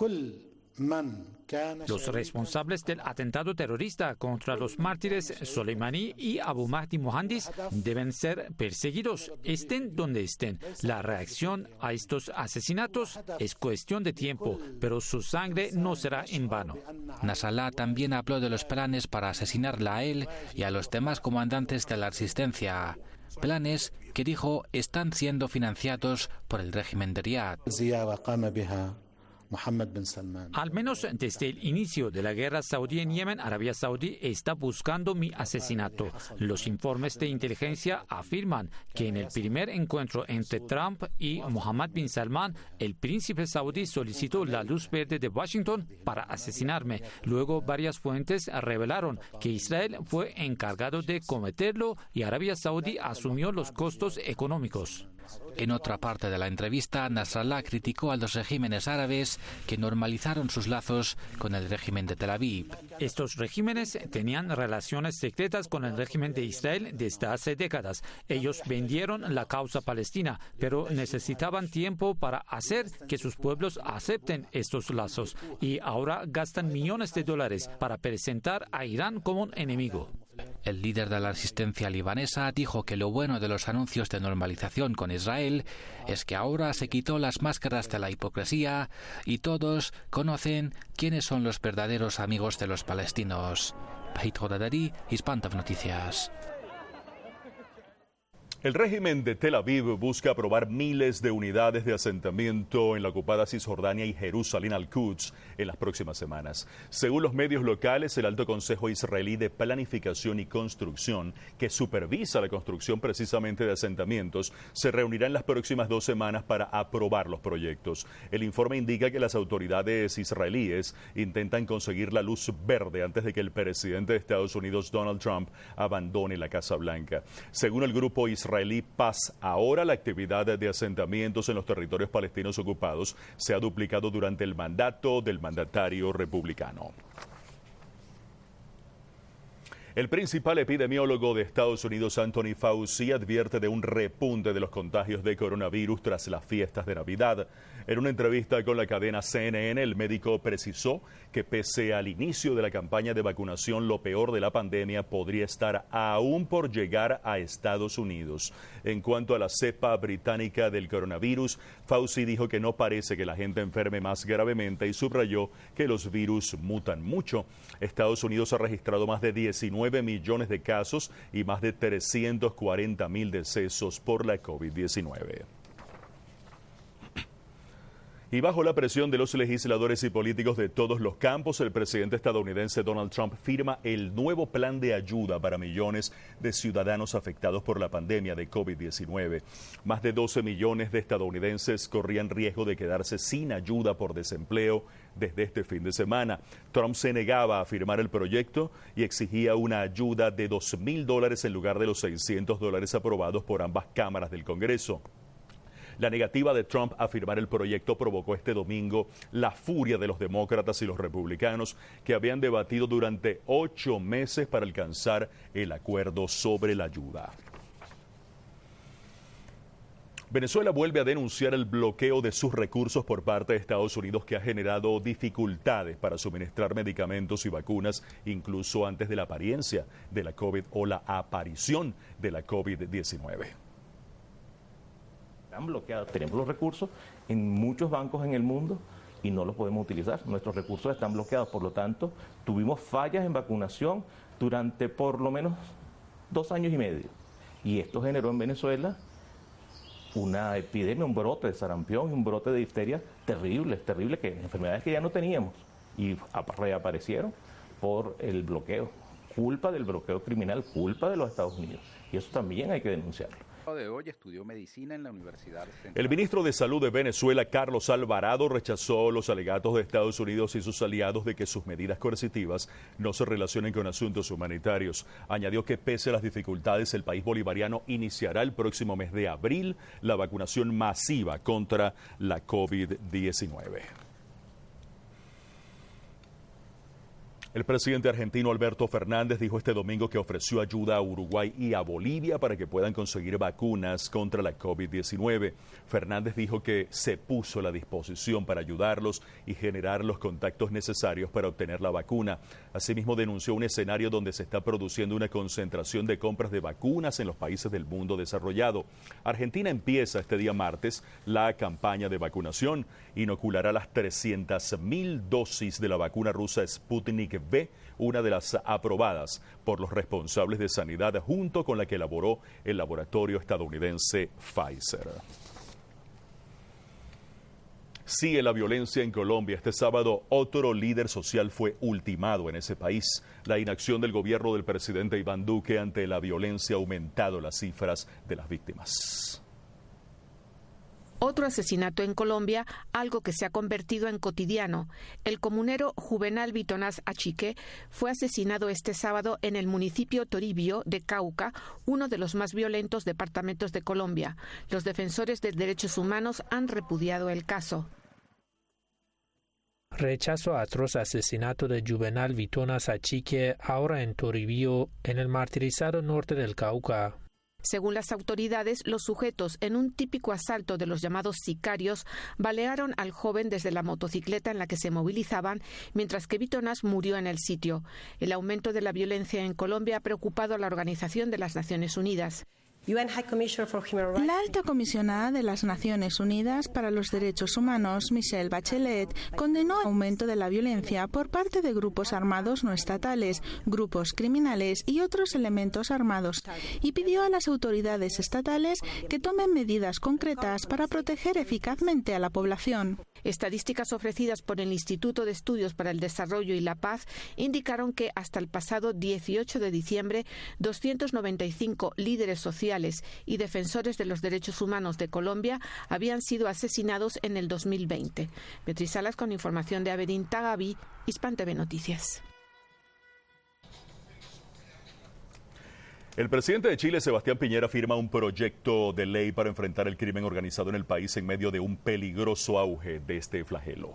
Los responsables del atentado terrorista contra los mártires Soleimani y Abu Mahdi Mohandis deben ser perseguidos, estén donde estén. La reacción a estos asesinatos es cuestión de tiempo, pero su sangre no será en vano. Nasrallah también habló de los planes para asesinarla a él y a los demás comandantes de la resistencia. Planes que dijo están siendo financiados por el régimen de Riad. Al menos desde el inicio de la guerra saudí en Yemen, Arabia Saudí está buscando mi asesinato. Los informes de inteligencia afirman que en el primer encuentro entre Trump y Mohammed bin Salman, el príncipe saudí solicitó la luz verde de Washington para asesinarme. Luego, varias fuentes revelaron que Israel fue encargado de cometerlo y Arabia Saudí asumió los costos económicos. En otra parte de la entrevista, Nasrallah criticó a los regímenes árabes que normalizaron sus lazos con el régimen de Tel Aviv. Estos regímenes tenían relaciones secretas con el régimen de Israel desde hace décadas. Ellos vendieron la causa palestina, pero necesitaban tiempo para hacer que sus pueblos acepten estos lazos. Y ahora gastan millones de dólares para presentar a Irán como un enemigo. El líder de la resistencia libanesa dijo que lo bueno de los anuncios de normalización con Israel es que ahora se quitó las máscaras de la hipocresía y todos conocen quiénes son los verdaderos amigos de los palestinos. Bahit Hodadari, Hispantov Noticias. El régimen de Tel Aviv busca aprobar miles de unidades de asentamiento en la ocupada Cisjordania y Jerusalén al-Quds en las próximas semanas. Según los medios locales, el Alto Consejo Israelí de Planificación y Construcción, que supervisa la construcción precisamente de asentamientos, se reunirá en las próximas dos semanas para aprobar los proyectos. El informe indica que las autoridades israelíes intentan conseguir la luz verde antes de que el presidente de Estados Unidos, Donald Trump, abandone la Casa Blanca. Según el grupo israelí Paz Ahora, la actividad de asentamientos en los territorios palestinos ocupados se ha duplicado durante el mandato del mandatario republicano. El principal epidemiólogo de Estados Unidos, Anthony Fauci, advierte de un repunte de los contagios de coronavirus tras las fiestas de Navidad. En una entrevista con la cadena C N N, el médico precisó que pese al inicio de la campaña de vacunación, lo peor de la pandemia podría estar aún por llegar a Estados Unidos. En cuanto a la cepa británica del coronavirus, Fauci dijo que no parece que la gente enferme más gravemente y subrayó que los virus mutan mucho. Estados Unidos ha registrado más de diecinueve millones de casos y más de trescientos cuarenta mil decesos por la COVID diecinueve. Y bajo la presión de los legisladores y políticos de todos los campos, el presidente estadounidense Donald Trump firma el nuevo plan de ayuda para millones de ciudadanos afectados por la pandemia de COVID diecinueve. Más de doce millones de estadounidenses corrían riesgo de quedarse sin ayuda por desempleo desde este fin de semana. Trump se negaba a firmar el proyecto y exigía una ayuda de dos mil dólares en lugar de los seiscientos dólares aprobados por ambas cámaras del Congreso. La negativa de Trump a firmar el proyecto provocó este domingo la furia de los demócratas y los republicanos, que habían debatido durante ocho meses para alcanzar el acuerdo sobre la ayuda. Venezuela vuelve a denunciar el bloqueo de sus recursos por parte de Estados Unidos, que ha generado dificultades para suministrar medicamentos y vacunas, incluso antes de la apariencia de la COVID o la aparición de la COVID diecinueve. Están bloqueados. Tenemos los recursos en muchos bancos en el mundo y no los podemos utilizar. Nuestros recursos están bloqueados. Por lo tanto, tuvimos fallas en vacunación durante por lo menos dos años y medio. Y esto generó en Venezuela una epidemia, un brote de sarampión y un brote de difteria terribles, terribles, que enfermedades que ya no teníamos y reaparecieron por el bloqueo. culpa del bloqueo criminal, culpa de los Estados Unidos. Y eso también hay que denunciarlo. De hoy estudió medicina en la Universidad Central. El ministro de Salud de Venezuela, Carlos Alvarado, rechazó los alegatos de Estados Unidos y sus aliados de que sus medidas coercitivas no se relacionen con asuntos humanitarios. Añadió que pese a las dificultades, el país bolivariano iniciará el próximo mes de abril la vacunación masiva contra la COVID diecinueve. El presidente argentino Alberto Fernández dijo este domingo que ofreció ayuda a Uruguay y a Bolivia para que puedan conseguir vacunas contra la COVID diecinueve. Fernández dijo que se puso a la disposición para ayudarlos y generar los contactos necesarios para obtener la vacuna. Asimismo, denunció un escenario donde se está produciendo una concentración de compras de vacunas en los países del mundo desarrollado. Argentina empieza este día martes la campaña de vacunación. Inoculará las trescientas mil dosis de la vacuna rusa Sputnik V, una de las aprobadas por los responsables de sanidad junto con la que elaboró el laboratorio estadounidense Pfizer. Sigue la violencia en Colombia. Este sábado otro líder social fue ultimado en ese país. La inacción del gobierno del presidente Iván Duque ante la violencia ha aumentado las cifras de las víctimas. Otro asesinato en Colombia, algo que se ha convertido en cotidiano. El comunero Juvenal Vitonaz Achique fue asesinado este sábado en el municipio Toribio de Cauca, uno de los más violentos departamentos de Colombia. Los defensores de derechos humanos han repudiado el caso. Rechazo atroz asesinato de Juvenal Vitonaz Achique, ahora en Toribio, en el martirizado norte del Cauca. Según las autoridades, los sujetos, en un típico asalto de los llamados sicarios, balearon al joven desde la motocicleta en la que se movilizaban, mientras que Vitonaz murió en el sitio. El aumento de la violencia en Colombia ha preocupado a la Organización de las Naciones Unidas. La alta comisionada de las Naciones Unidas para los Derechos Humanos, Michelle Bachelet, condenó el aumento de la violencia por parte de grupos armados no estatales, grupos criminales y otros elementos armados, y pidió a las autoridades estatales que tomen medidas concretas para proteger eficazmente a la población. Estadísticas ofrecidas por el Instituto de Estudios para el Desarrollo y la Paz indicaron que hasta el pasado dieciocho de diciembre, doscientos noventa y cinco líderes sociales y defensores de los derechos humanos de Colombia habían sido asesinados en el dos mil veinte. Beatriz Salas con información de Abedín Tagabi, Hispan T V Noticias. El presidente de Chile, Sebastián Piñera, firma un proyecto de ley para enfrentar el crimen organizado en el país en medio de un peligroso auge de este flagelo.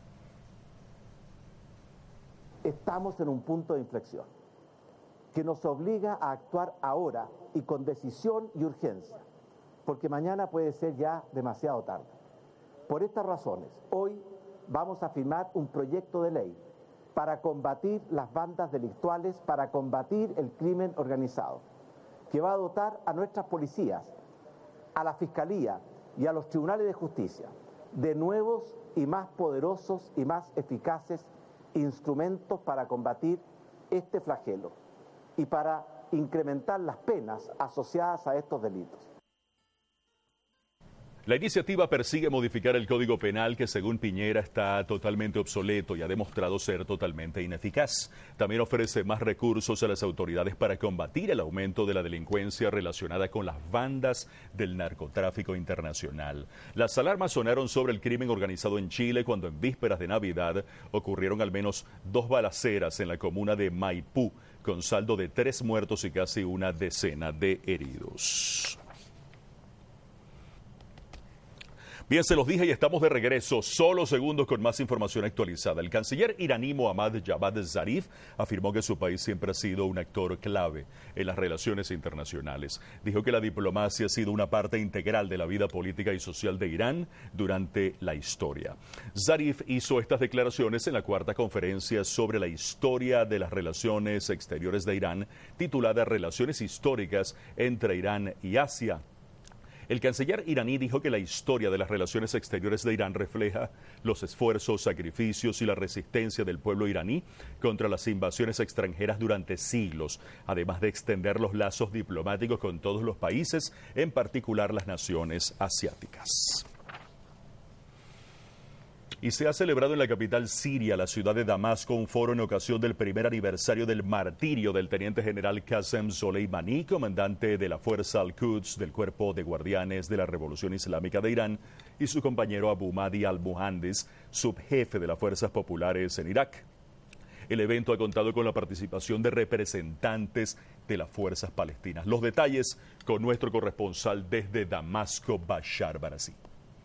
Estamos en un punto de inflexión que nos obliga a actuar ahora y con decisión y urgencia, porque mañana puede ser ya demasiado tarde. Por estas razones, hoy vamos a firmar un proyecto de ley para combatir las bandas delictuales, para combatir el crimen organizado, que va a dotar a nuestras policías, a la Fiscalía y a los tribunales de justicia de nuevos y más poderosos y más eficaces instrumentos para combatir este flagelo y para incrementar las penas asociadas a estos delitos. La iniciativa persigue modificar el Código Penal que, según Piñera, está totalmente obsoleto y ha demostrado ser totalmente ineficaz. También ofrece más recursos a las autoridades para combatir el aumento de la delincuencia relacionada con las bandas del narcotráfico internacional. Las alarmas sonaron sobre el crimen organizado en Chile cuando en vísperas de Navidad ocurrieron al menos dos balaceras en la comuna de Maipú, con saldo de tres muertos y casi una decena de heridos. Bien, se los dije y estamos de regreso, solo segundos con más información actualizada. El canciller iraní Mohammad Javad Zarif afirmó que su país siempre ha sido un actor clave en las relaciones internacionales. Dijo que la diplomacia ha sido una parte integral de la vida política y social de Irán durante la historia. Zarif hizo estas declaraciones en la cuarta conferencia sobre la historia de las relaciones exteriores de Irán, titulada Relaciones históricas entre Irán y Asia. El canciller iraní dijo que la historia de las relaciones exteriores de Irán refleja los esfuerzos, sacrificios y la resistencia del pueblo iraní contra las invasiones extranjeras durante siglos, además de extender los lazos diplomáticos con todos los países, en particular las naciones asiáticas. Y se ha celebrado en la capital siria, la ciudad de Damasco, un foro en ocasión del primer aniversario del martirio del teniente general Qasem Soleimani, comandante de la Fuerza Al-Quds del Cuerpo de Guardianes de la Revolución Islámica de Irán, y su compañero Abu Mahdi al-Muhandis, subjefe de las Fuerzas Populares en Irak. El evento ha contado con la participación de representantes de las fuerzas palestinas. Los detalles con nuestro corresponsal desde Damasco, Bashar Barassi.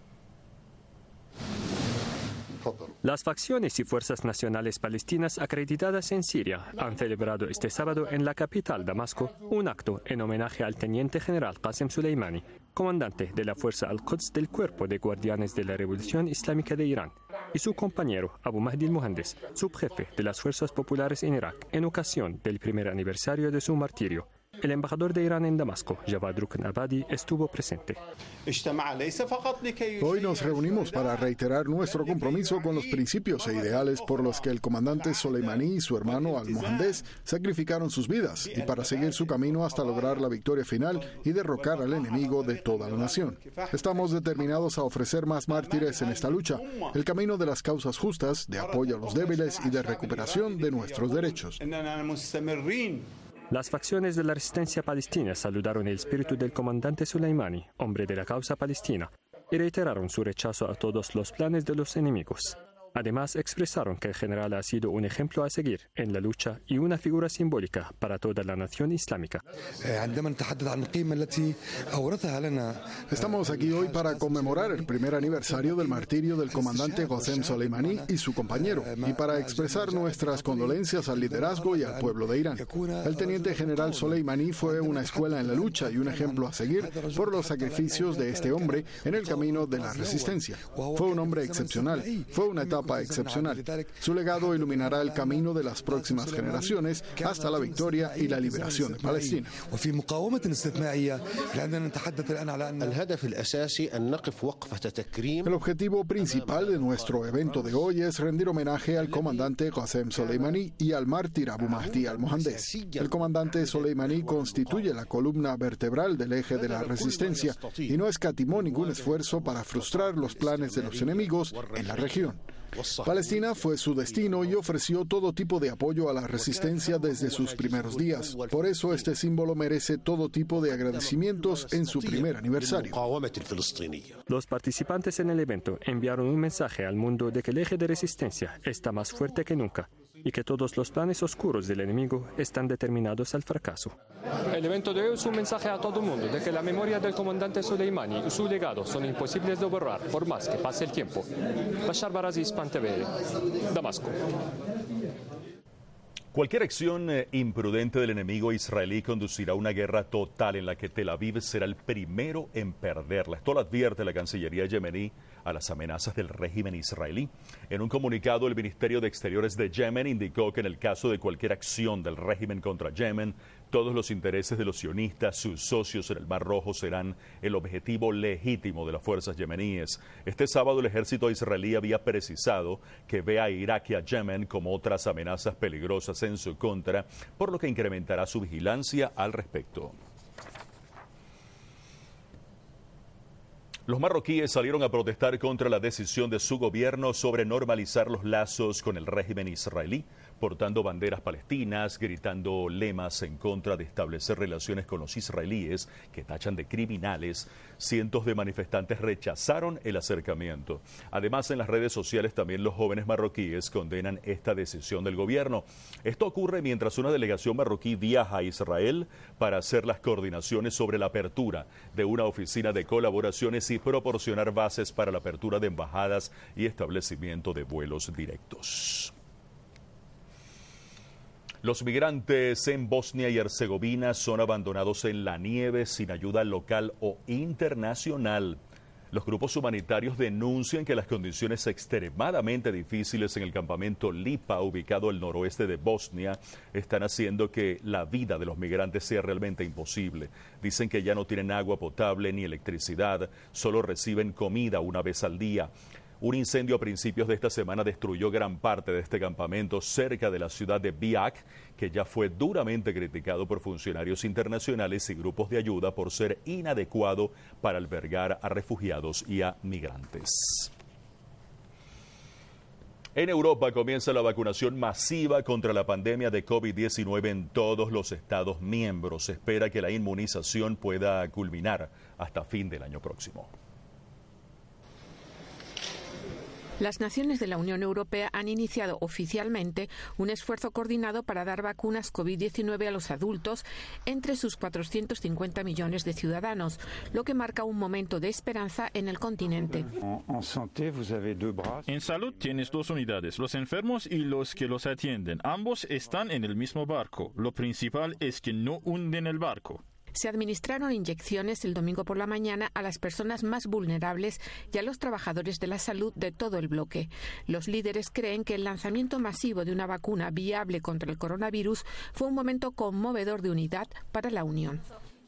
Las facciones y fuerzas nacionales palestinas acreditadas en Siria han celebrado este sábado en la capital, Damasco, un acto en homenaje al teniente general Qasem Soleimani, comandante de la Fuerza Al-Quds del Cuerpo de Guardianes de la Revolución Islámica de Irán, y su compañero Abu Mahdi al-Muhandis, subjefe de las Fuerzas Populares en Irak, en ocasión del primer aniversario de su martirio. El embajador de Irán en Damasco, Javad Rukn Abadi, estuvo presente. Hoy nos reunimos para reiterar nuestro compromiso con los principios e ideales por los que el comandante Soleimani y su hermano al-Muhandis sacrificaron sus vidas y para seguir su camino hasta lograr la victoria final y derrocar al enemigo de toda la nación. Estamos determinados a ofrecer más mártires en esta lucha, el camino de las causas justas, de apoyo a los débiles y de recuperación de nuestros derechos. Las facciones de la resistencia palestina saludaron el espíritu del comandante Soleimani, hombre de la causa palestina, y reiteraron su rechazo a todos los planes de los enemigos. Además, expresaron que el general ha sido un ejemplo a seguir en la lucha y una figura simbólica para toda la nación islámica. Estamos aquí hoy para conmemorar el primer aniversario del martirio del comandante Qasem Soleimani y su compañero, y para expresar nuestras condolencias al liderazgo y al pueblo de Irán. El teniente general Soleimani fue una escuela en la lucha y un ejemplo a seguir por los sacrificios de este hombre en el camino de la resistencia. Fue un hombre excepcional, fue una etapa excepcional. Su legado iluminará el camino de las próximas generaciones hasta la victoria y la liberación de Palestina. El objetivo principal de nuestro evento de hoy es rendir homenaje al comandante Qasem Soleimani y al mártir Abu Mahdi al-Muhandis. El comandante Soleimani constituye la columna vertebral del eje de la resistencia y no escatimó ningún esfuerzo para frustrar los planes de los enemigos en la región. Palestina fue su destino y ofreció todo tipo de apoyo a la resistencia desde sus primeros días. Por eso este símbolo merece todo tipo de agradecimientos en su primer aniversario. Los participantes en el evento enviaron un mensaje al mundo de que el eje de resistencia está más fuerte que nunca y que todos los planes oscuros del enemigo están determinados al fracaso. El evento de hoy es un mensaje a todo el mundo de que la memoria del comandante Soleimani y su legado son imposibles de borrar por más que pase el tiempo. Bashar Barassi, Span T V, Damasco. Cualquier acción eh, imprudente del enemigo israelí conducirá a una guerra total en la que Tel Aviv será el primero en perderla. Esto lo advierte la Cancillería yemení a las amenazas del régimen israelí. En un comunicado, el Ministerio de Exteriores de Yemen indicó que en el caso de cualquier acción del régimen contra Yemen, todos los intereses de los sionistas, sus socios en el Mar Rojo, serán el objetivo legítimo de las fuerzas yemeníes. Este sábado el ejército israelí había precisado que ve a Irak y a Yemen como otras amenazas peligrosas en su contra, por lo que incrementará su vigilancia al respecto. Los marroquíes salieron a protestar contra la decisión de su gobierno sobre normalizar los lazos con el régimen israelí, portando banderas palestinas, gritando lemas en contra de establecer relaciones con los israelíes que tachan de criminales. Cientos de manifestantes rechazaron el acercamiento. Además, en las redes sociales también los jóvenes marroquíes condenan esta decisión del gobierno. Esto ocurre mientras una delegación marroquí viaja a Israel para hacer las coordinaciones sobre la apertura de una oficina de colaboraciones y proporcionar bases para la apertura de embajadas y establecimiento de vuelos directos. Los migrantes en Bosnia y Herzegovina son abandonados en la nieve sin ayuda local o internacional. Los grupos humanitarios denuncian que las condiciones extremadamente difíciles en el campamento Lipa, ubicado al noroeste de Bosnia, están haciendo que la vida de los migrantes sea realmente imposible. Dicen que ya no tienen agua potable ni electricidad, solo reciben comida una vez al día. Un incendio a principios de esta semana destruyó gran parte de este campamento cerca de la ciudad de Biak, que ya fue duramente criticado por funcionarios internacionales y grupos de ayuda por ser inadecuado para albergar a refugiados y a migrantes. En Europa comienza la vacunación masiva contra la pandemia de COVID diecinueve en todos los Estados miembros. Se espera que la inmunización pueda culminar hasta fin del año próximo. Las naciones de la Unión Europea han iniciado oficialmente un esfuerzo coordinado para dar vacunas COVID diecinueve a los adultos entre sus cuatrocientos cincuenta millones de ciudadanos, lo que marca un momento de esperanza en el continente. En salud tienes dos unidades, los enfermos y los que los atienden. Ambos están en el mismo barco. Lo principal es que no hunden el barco. Se administraron inyecciones el domingo por la mañana a las personas más vulnerables y a los trabajadores de la salud de todo el bloque. Los líderes creen que el lanzamiento masivo de una vacuna viable contra el coronavirus fue un momento conmovedor de unidad para la Unión.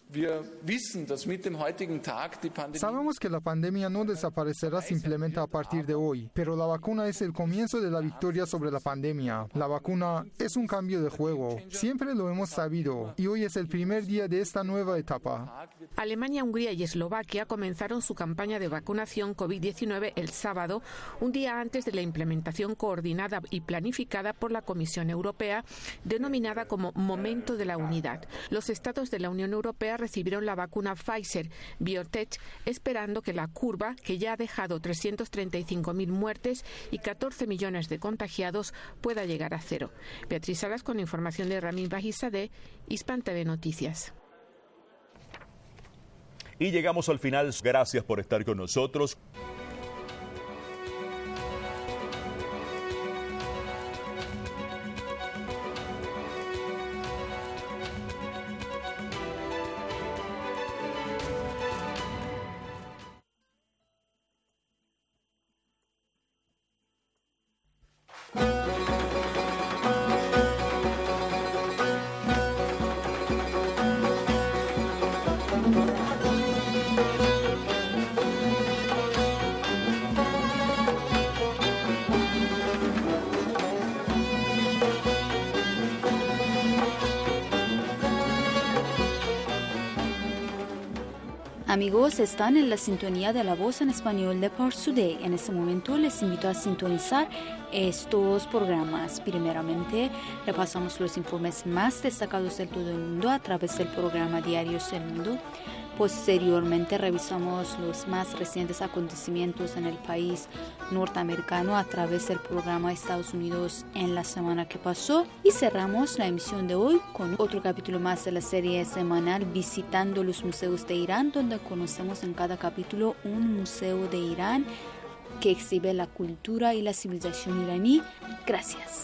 Sabemos que la pandemia no desaparecerá simplemente a partir de hoy, pero la vacuna es el comienzo de la victoria sobre la pandemia. La vacuna es un cambio de juego. Siempre lo hemos sabido y hoy es el primer día de esta nueva etapa. Alemania, Hungría y Eslovaquia comenzaron su campaña de vacunación COVID diecinueve el sábado, un día antes de la implementación coordinada y planificada por la Comisión Europea, denominada como Momento de la Unidad. Los estados de la Unión Europea recibieron la vacuna Pfizer BioNTech, esperando que la curva, que ya ha dejado trescientos treinta y cinco mil muertes y catorce millones de contagiados, pueda llegar a cero. Beatriz Salas con información de Ramin Bajizadeh, Hispan T V Noticias. Y llegamos al final. Gracias por estar con nosotros. Amigos, están en la sintonía de La Voz en Español de Pars Today. En este momento les invito a sintonizar estos programas. Primeramente, repasamos los informes más destacados del todo el mundo a través del programa Diarios del Mundo. Posteriormente, revisamos los más recientes acontecimientos en el país norteamericano a través del programa Estados Unidos en la semana que pasó. Y cerramos la emisión de hoy con otro capítulo más de la serie semanal Visitando los Museos de Irán, donde conocemos en cada capítulo un museo de Irán que exhibe la cultura y la civilización iraní. Gracias.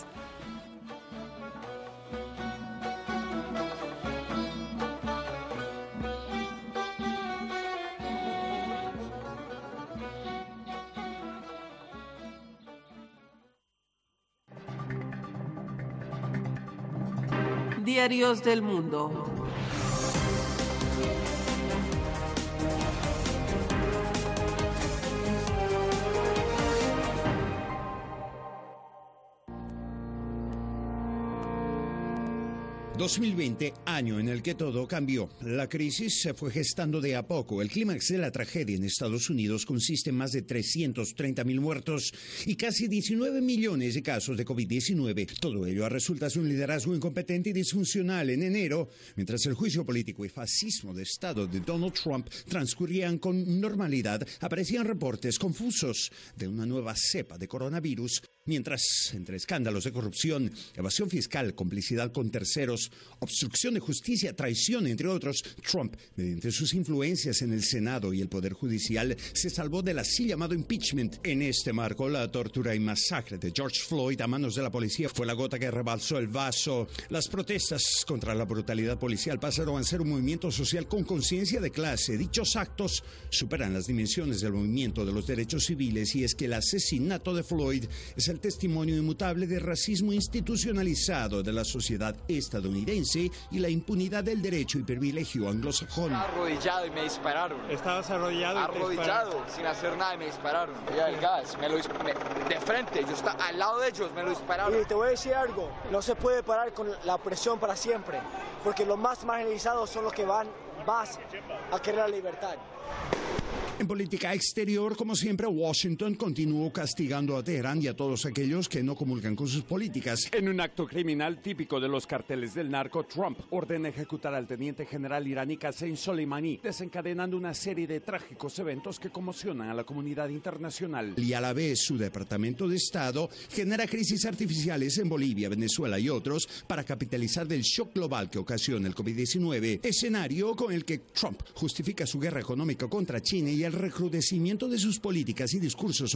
Diarios del Mundo. dos mil veinte, año en el que todo cambió. La crisis se fue gestando de a poco. El clímax de la tragedia en Estados Unidos consiste en más de trescientos treinta mil muertos y casi diecinueve millones de casos de COVID diecinueve. Todo ello a resultas de un liderazgo incompetente y disfuncional. En enero, mientras el juicio político y fascismo de Estado de Donald Trump transcurrían con normalidad, aparecían reportes confusos de una nueva cepa de coronavirus. Mientras, entre escándalos de corrupción, evasión fiscal, complicidad con terceros, obstrucción de justicia, traición, entre otros, Trump, mediante sus influencias en el Senado y el Poder Judicial, se salvó del así llamado impeachment. En este marco, la tortura y masacre de George Floyd a manos de la policía fue la gota que rebalsó el vaso. Las protestas contra la brutalidad policial pasaron a ser un movimiento social con conciencia de clase. Dichos actos superan las dimensiones del movimiento de los derechos civiles, y es que el asesinato de Floyd es el testimonio inmutable de racismo institucionalizado de la sociedad estadounidense y la impunidad del derecho y privilegio anglosajón. Estaba arrodillado y me dispararon. Estabas arrodillado y Arrodillado, te sin hacer nada, y me dispararon. Ya el gas, me lo dis- me, de frente, yo estaba al lado de ellos, me lo dispararon. Y te voy a decir algo, no se puede parar con la opresión para siempre, porque los más marginalizados son los que van más a querer la libertad. En política exterior, como siempre, Washington continuó castigando a Teherán y a todos aquellos que no comulgan con sus políticas. En un acto criminal típico de los carteles del narco, Trump ordena ejecutar al teniente general iraní Qasem Soleimani, desencadenando una serie de trágicos eventos que conmocionan a la comunidad internacional. Y a la vez, su Departamento de Estado genera crisis artificiales en Bolivia, Venezuela y otros para capitalizar del shock global que ocasiona el COVID diecinueve, escenario con el que Trump justifica su guerra económica contra China y el recrudecimiento de sus políticas y discursos